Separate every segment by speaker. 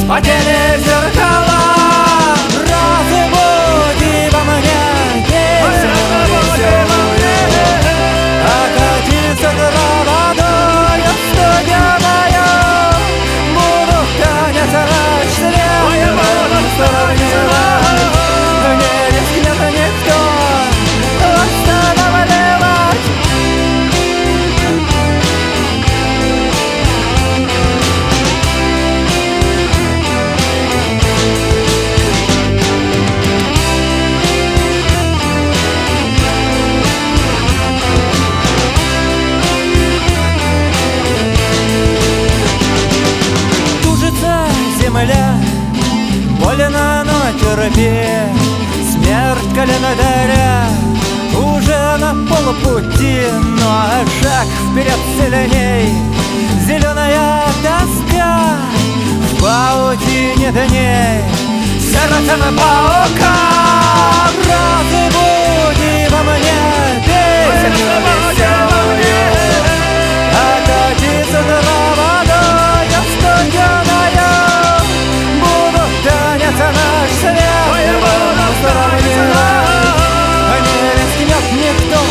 Speaker 1: потери зеркала. Разбуди во мне песню веселую, окатиться водою студеная. Буду танец ночь средним сравнивать. Не рискнет никто останавливать. Тужится земля, больно, но терпи. Смерть коленодаря уже на полпути, но шаг вперед сильней. Зеленая тоска в паутине дней, сердцем паука. Разбуди во мне песню веселую, окатиться водою студеная. Буду танец наш средним сравнивать. Не рискнет никто.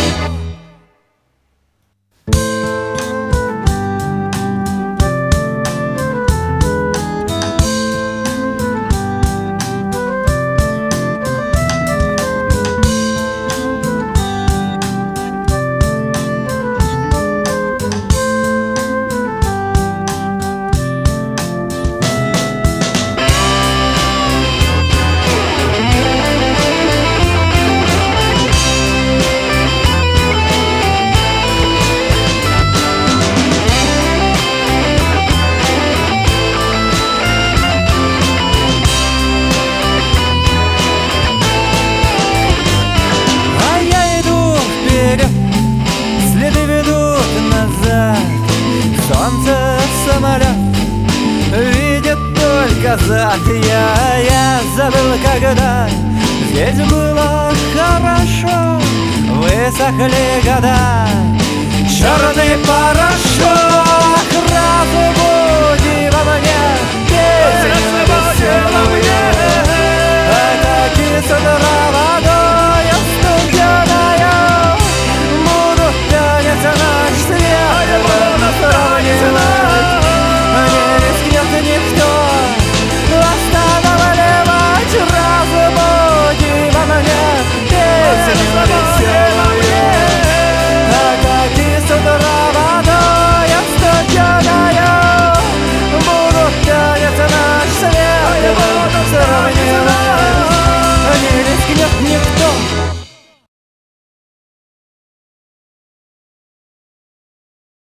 Speaker 1: Следы ведут назад. Солнце самолет видит только зад. Я забыл, когда здесь было хорошо. Высохли года, черный порошок. Разбуди во мне